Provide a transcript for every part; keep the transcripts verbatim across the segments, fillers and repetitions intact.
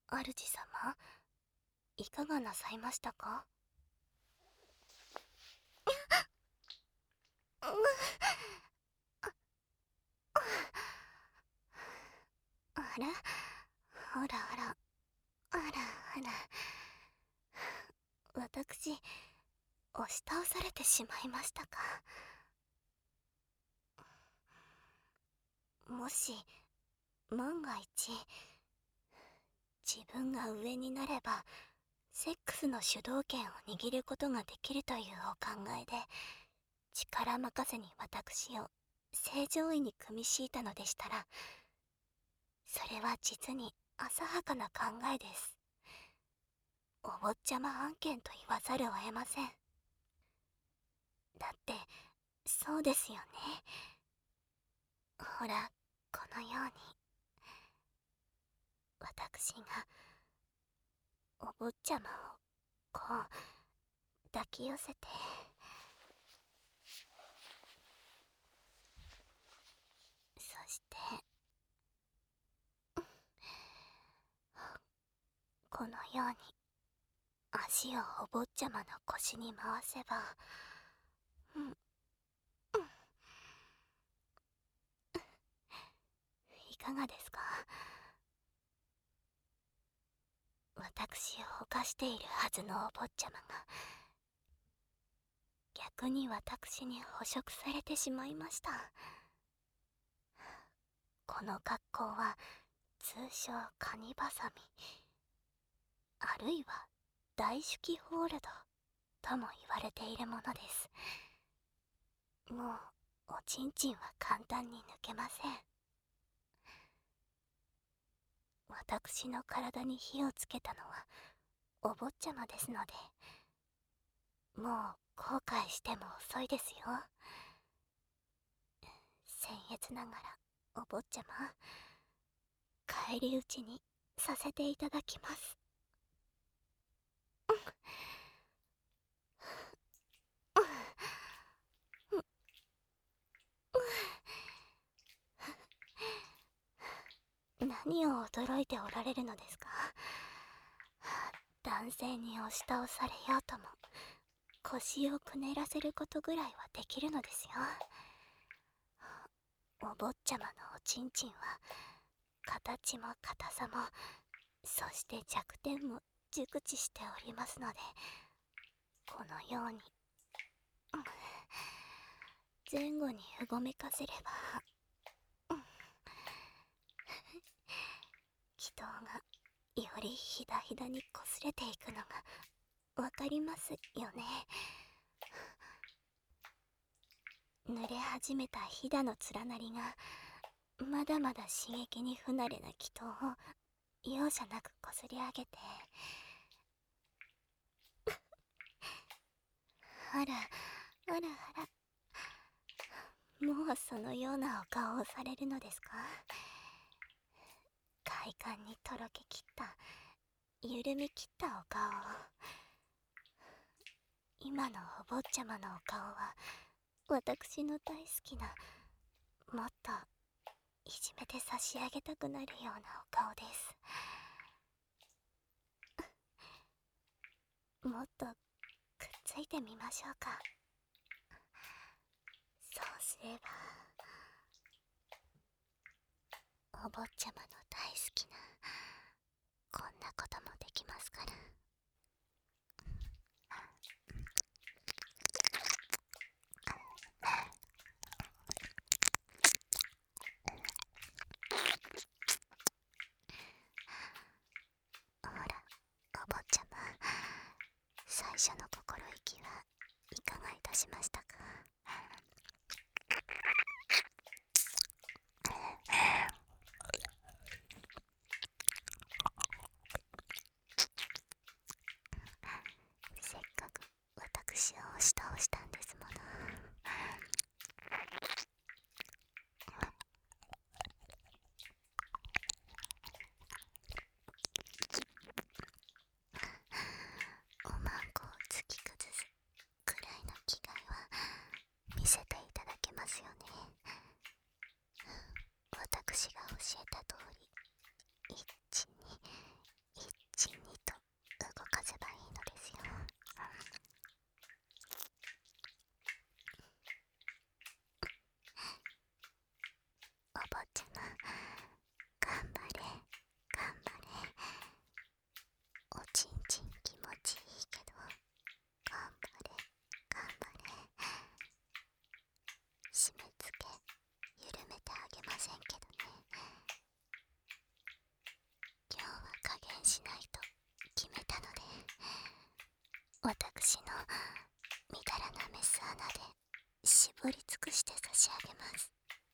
主様、いかがなさいましたか？あら、あらあら、あらあら、私、押し倒されてしまいましたか？もし万が一自分が上になればセックスの主導権を握ることができるというお考えで、力任せに私を正常位に組み敷いたのでしたら、それは実に浅はかな考えです。お坊ちゃま案件と言わざるを得ません。だってそうですよね。ほら、このように私がお坊ちゃまをこう抱き寄せて、そしてこのように足をお坊ちゃまの腰に回せば、うん、うん、いかがですか？私を犯しているはずのお坊ちゃまが逆に私に捕食されてしまいました。この格好は通称カニバサミ、あるいは大手記ホールドとも言われているものです。もうおちんちんは簡単に抜けません。私の体に火をつけたのはお坊ちゃまですので、もう後悔しても遅いですよ。僭越ながらお坊ちゃま、返り討ちにさせていただきます。何を驚いておられるのですか？男性に押し倒されようとも腰をくねらせることぐらいはできるのですよ。お坊ちゃまのおちんちんは形も硬さも、そして弱点も熟知しておりますので、このように前後にうごめかせれば、気筒がよりひだひだに擦れていくのがわかりますよね。濡れ始めたひだの連なりがまだまだ刺激に不慣れな気筒を容赦なくこすり上げて、あらあらあら、もうそのようなお顔をされるのですか？快感にとろけきった、緩みきったお顔を。今のお坊ちゃまのお顔は私の大好きな、もっといじめて差し上げたくなるようなお顔です。もっとくっついてみましょうか。そうすればお坊ちゃまの大好きなこんなこともできますから。ほら、お坊ちゃま、最初の心意気はいかがいたしましたか？せっかく私を押し倒したんですもの。おまんこを突き崩すくらいの気概は見せていただけますよね。私が教えた通り、一に一ちんにと動かせばいいのですよ。お坊ちゃま、頑張れ頑張れ。おちんちん気持ちいいけど、頑張れ頑張れ。締め付け緩めてあげませんけどね。今日は加減しないと決めたので、私のみだらなメス穴で絞り尽くして差し上げます。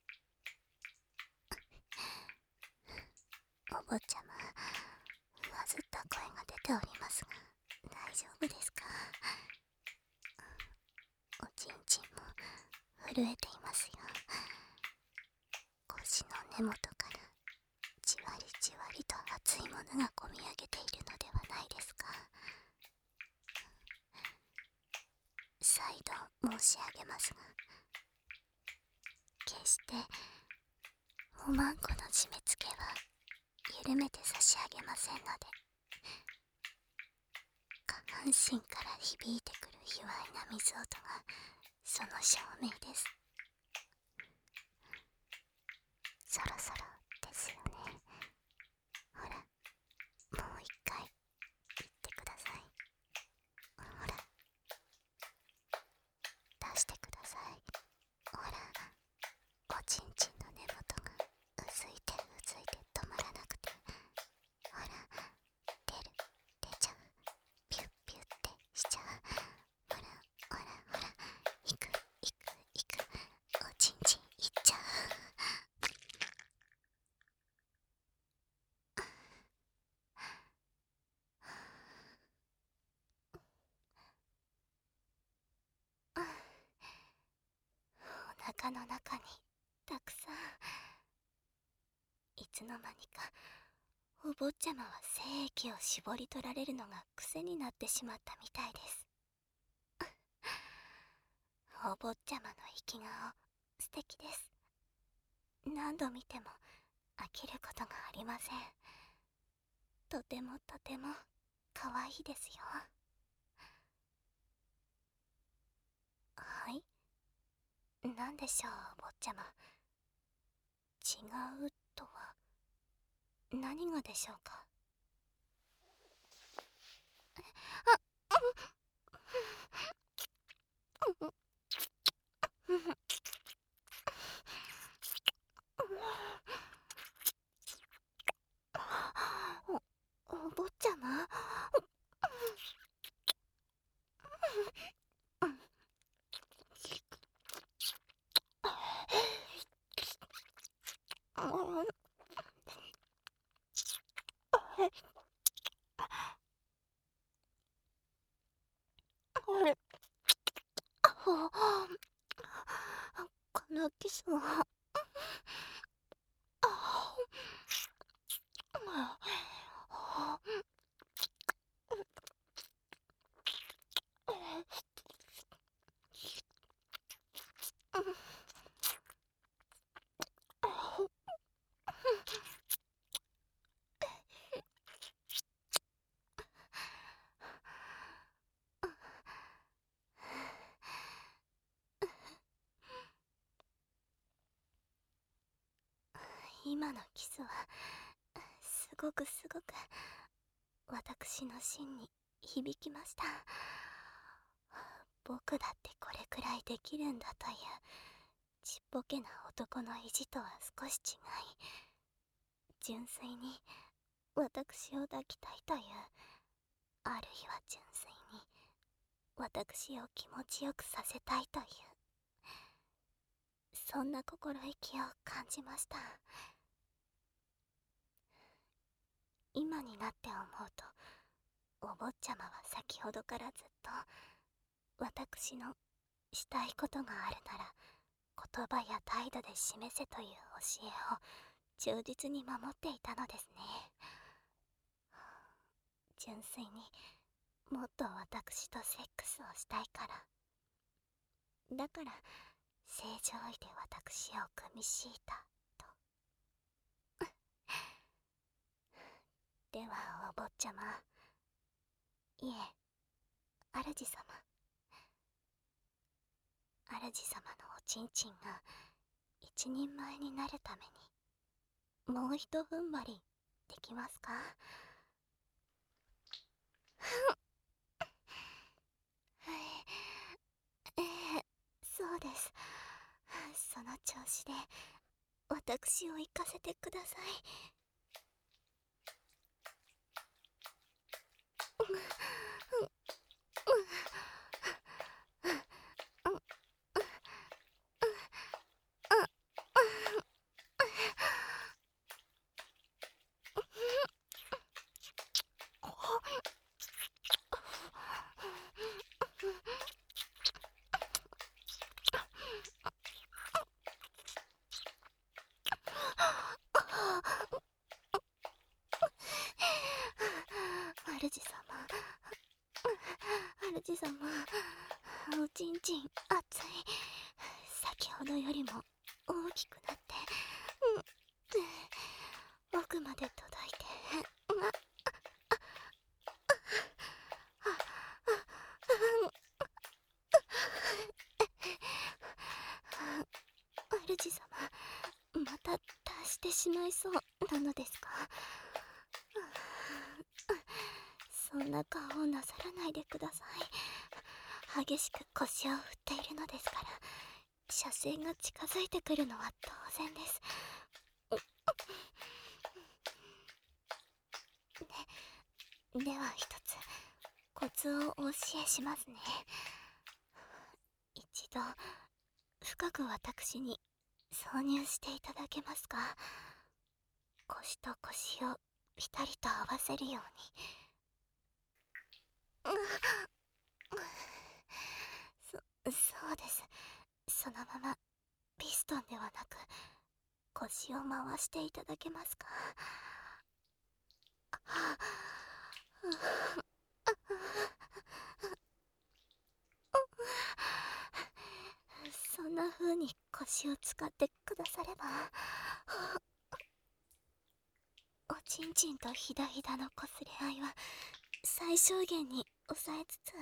お坊ちゃま、上ずった声が出ておりますが、大丈夫ですか？おちんちんも震えていますよ。腰の根元からじわりじわりと熱いものがこみ上げているのではないですか？再度申し上げますが、決しておまんこの締め付けは緩めて差し上げませんので、下半身から響いてくる卑猥な水音がその証明です。そろそろですよね。ほら、もう一回言ってください。ほら、出してください。ほら、おちんちんの根元がうずいてうずいて止まらなくて、ほら、出る出ちゃう、ピュッピュッってしちゃう。ほらほらほら、いくいくいく、おちんちんいっちゃう。お腹の中にたくさん。いつの間にかお坊ちゃまは精液を絞り取られるのが癖になってしまったみたいです。お坊ちゃまの生き顔素敵です。何度見ても飽きることがありません。とてもとても可愛いですよ。はい、何でしょうお坊ちゃま。違うとは何がでしょうか？お、お坊ちゃま、このキスは今のキスはすごくすごく私の心に響きました。僕だってこれくらいできるんだというちっぽけな男の意地とは少し違い、純粋に私を抱きたいという、あるいは純粋に私を気持ちよくさせたいという、そんな心意気を感じました。今になって思うと、お坊ちゃまは先ほどからずっと私のしたいことがあるなら言葉や態度で示せという教えを忠実に守っていたのですね。純粋にもっと私とセックスをしたいから。だから正常位で私を組み敷いたと。ではお坊ちゃま、いえ、主様。主様のおちんちんが一人前になるために、もうひと踏ん張りできますか？ええ、そうです。その調子で私を行かせてください。主様、主様、おちんちん熱い。先ほどよりも大きくなって、うん、奥まで届いて、主様、また達してしまいそうなのですか？そんな顔をなさらないでください。激しく腰を振っているのですから、射精が近づいてくるのは当然です。で、では一つ、コツをお教えしますね。一度、深く私に挿入していただけますか？腰と腰をぴたりと合わせるように。そ、そうです。そのままピストンではなく腰を回していただけますか？そんな風に腰を使ってくだされば、おちんちんとひだひだのこすれ合いは最小限に抑えつつ、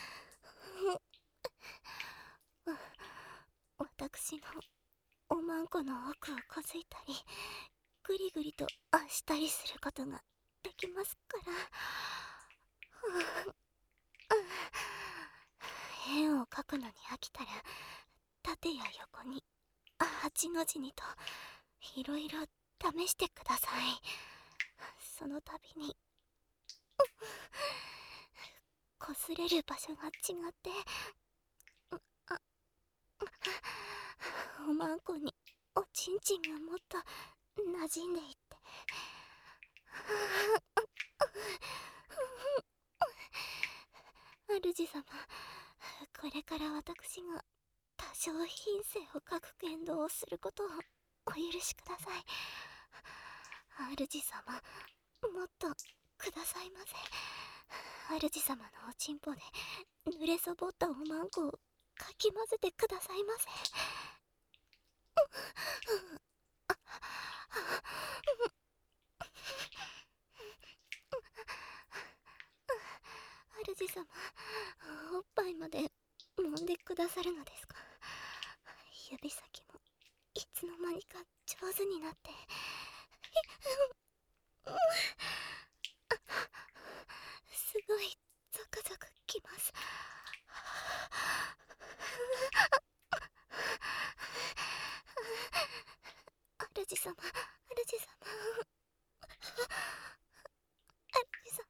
私のおまんこの奥をこづいたりぐりぐりとあしたりすることができますから。円を描くのに飽きたら縦や横にはちの字にといろいろ試してください。その度にこすれる場所が違って、あおまんこにおちんちんがもっと馴染んでいって、主様、これから私が多少品性を欠く言動をすることをお許しください。主様、もっとくださいませ。主様のおちんぽで濡れそぼったおまんこをかき混ぜてくださいませ。主様、おっぱいまで揉んでくださるのですか？指先もいつの間にか上手になって、すごいゾクゾクきます。主様、主様、主様。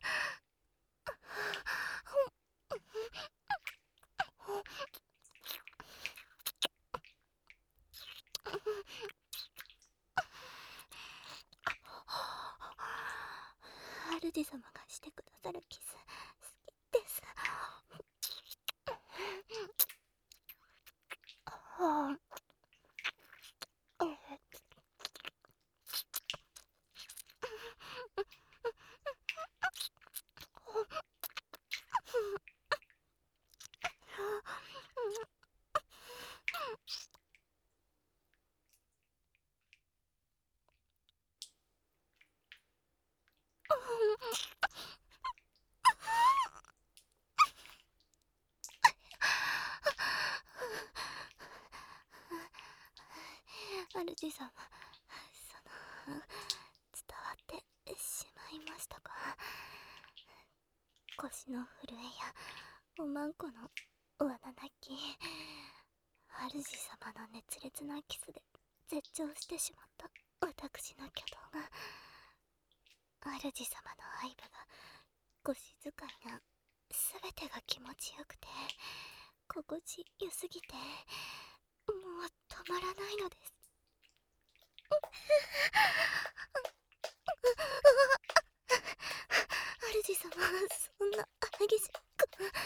主様がしてくださるキス好きです。はあ、 主様、その、伝わってしまいましたか。腰の震えやおまんこのわな泣き、主様の熱烈なキスで絶頂してしまった私の挙動が、主様の愛撫が、腰使いが、すべてが気持ちよくて心地よすぎて、もう止まらないのです。主様、そんな激しく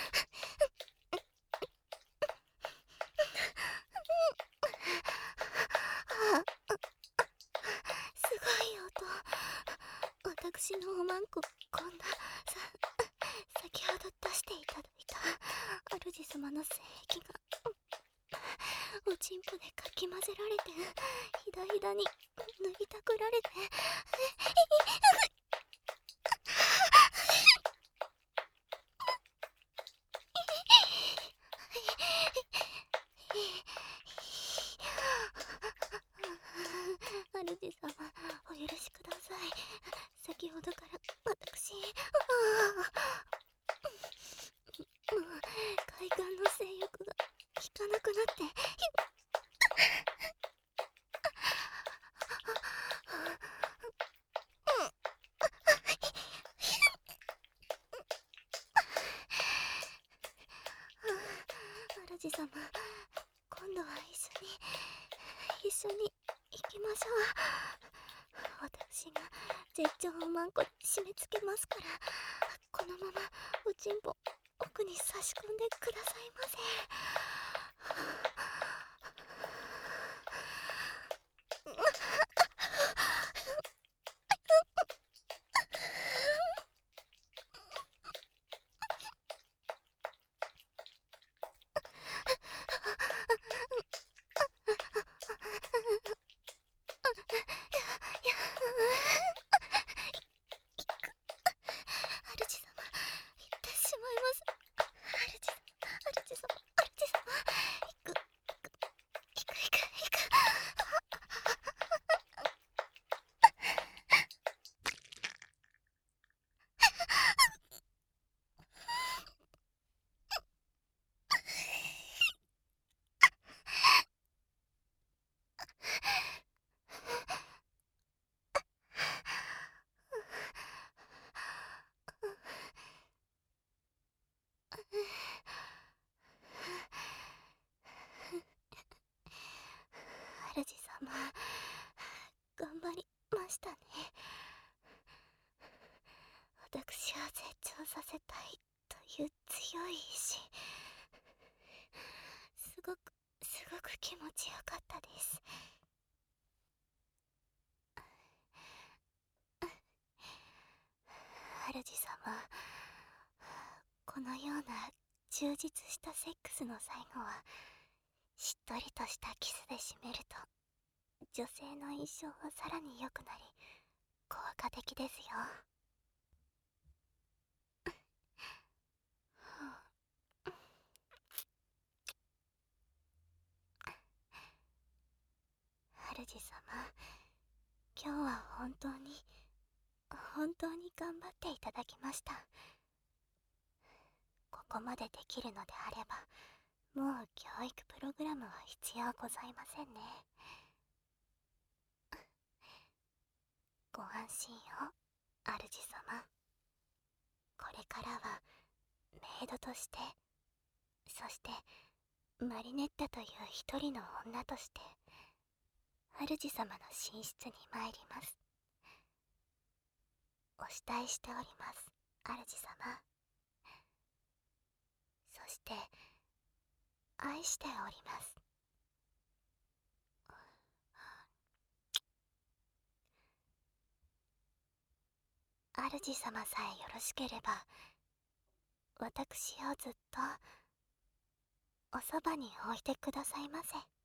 すごい音。私のおまんこ、こんなさ先ほど出していただいた主様の精液がおちんぽでかき混ぜられて、ひだひだに塗りたくられて、主様、お許しください。先ほどから私、もう快感の性欲が効かなくなって、主様、今度は一緒に一緒に行きましょう。私が絶頂をまんこに締め付けますから、このままおちんぽ奥に差し込んでくださいませ。主様、行ってしまいます。主様、主様、主様、行く、行く、行く、行く。主様、頑張りましたね。私を絶頂させたいという強い意志、すごくすごく気持ちよかったです。主様、このような充実したセックスの最後は、しっとりとしたキスで締めると女性の印象はさらに良くなり、効果的ですよ。主様、今日は本当に本当に頑張っていただきました。ここまでできるのであれば、もう教育プログラムは必要ございませんね。ご安心を、主様。これからはメイドとして、そしてマリネッタという一人の女として、主様の寝室に参ります。お慕いしております、主様。そして愛しております。主様さえよろしければ、私をずっとおそばに置いてくださいませ。